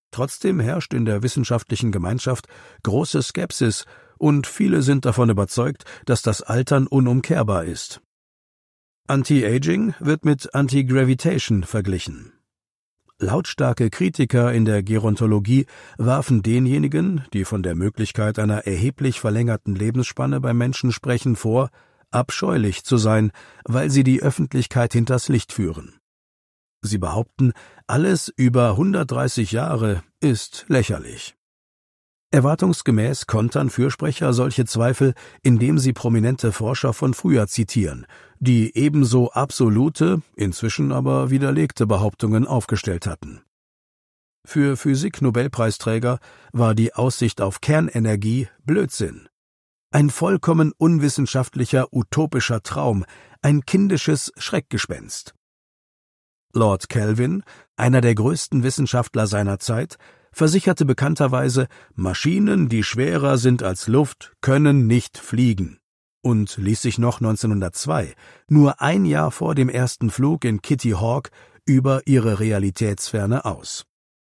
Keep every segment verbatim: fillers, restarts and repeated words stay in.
Trotzdem herrscht in der wissenschaftlichen Gemeinschaft große Skepsis und viele sind davon überzeugt, dass das Altern unumkehrbar ist. Anti-Aging wird mit Anti-Gravitation verglichen. Lautstarke Kritiker in der Gerontologie warfen denjenigen, die von der Möglichkeit einer erheblich verlängerten Lebensspanne beim Menschen sprechen, vor, abscheulich zu sein, weil sie die Öffentlichkeit hinters Licht führen. Sie behaupten, alles über hundertdreißig Jahre ist lächerlich. Erwartungsgemäß kontern Fürsprecher solche Zweifel, indem sie prominente Forscher von früher zitieren, die ebenso absolute, inzwischen aber widerlegte Behauptungen aufgestellt hatten. Für Physik-Nobelpreisträger war die Aussicht auf Kernenergie Blödsinn. Ein vollkommen unwissenschaftlicher, utopischer Traum, ein kindisches Schreckgespenst. Lord Kelvin, einer der größten Wissenschaftler seiner Zeit, versicherte bekannterweise, Maschinen, die schwerer sind als Luft, können nicht fliegen, und ließ sich noch neunzehnhundertzwei, nur ein Jahr vor dem ersten Flug in Kitty Hawk, über ihre Realitätsferne aus.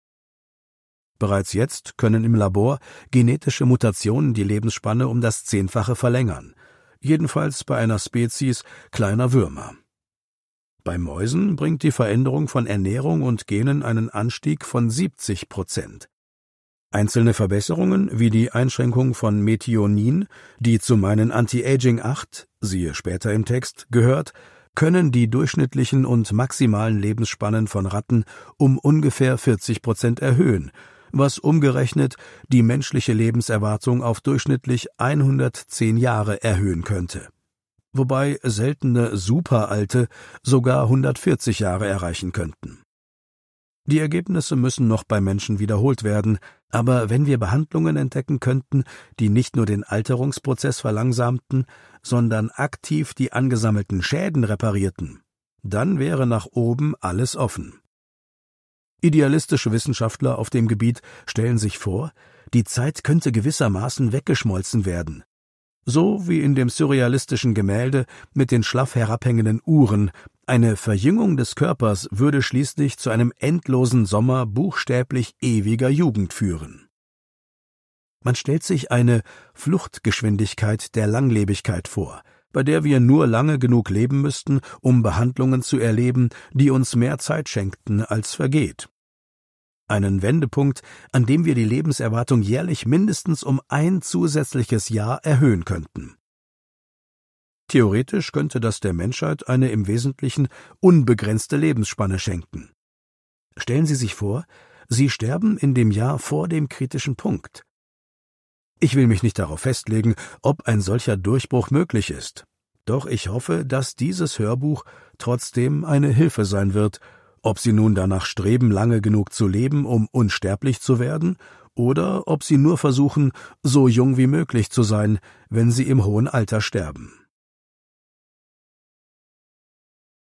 Bereits jetzt können im Labor genetische Mutationen die Lebensspanne um das Zehnfache verlängern, jedenfalls bei einer Spezies kleiner Würmer. Bei Mäusen bringt die Veränderung von Ernährung und Genen einen Anstieg von siebzig Prozent. Einzelne Verbesserungen, wie die Einschränkung von Methionin, die zu meinen Anti-Aging acht, siehe später im Text, gehört, können die durchschnittlichen und maximalen Lebensspannen von Ratten um ungefähr vierzig Prozent erhöhen, was umgerechnet die menschliche Lebenserwartung auf durchschnittlich hundertzehn Jahre erhöhen könnte. Wobei seltene Superalte sogar hundertvierzig Jahre erreichen könnten. Die Ergebnisse müssen noch bei Menschen wiederholt werden, aber wenn wir Behandlungen entdecken könnten, die nicht nur den Alterungsprozess verlangsamten, sondern aktiv die angesammelten Schäden reparierten, dann wäre nach oben alles offen. Idealistische Wissenschaftler auf dem Gebiet stellen sich vor, die Zeit könnte gewissermaßen weggeschmolzen werden. So wie in dem surrealistischen Gemälde mit den schlaff herabhängenden Uhren, eine Verjüngung des Körpers würde schließlich zu einem endlosen Sommer buchstäblich ewiger Jugend führen. Man stellt sich eine Fluchtgeschwindigkeit der Langlebigkeit vor, bei der wir nur lange genug leben müssten, um Behandlungen zu erleben, die uns mehr Zeit schenkten, als vergeht. Einen Wendepunkt, an dem wir die Lebenserwartung jährlich mindestens um ein zusätzliches Jahr erhöhen könnten. Theoretisch könnte das der Menschheit eine im Wesentlichen unbegrenzte Lebensspanne schenken. Stellen Sie sich vor, Sie sterben in dem Jahr vor dem kritischen Punkt. Ich will mich nicht darauf festlegen, ob ein solcher Durchbruch möglich ist. Doch ich hoffe, dass dieses Hörbuch trotzdem eine Hilfe sein wird, ob Sie nun danach streben, lange genug zu leben, um unsterblich zu werden, oder ob Sie nur versuchen, so jung wie möglich zu sein, wenn Sie im hohen Alter sterben.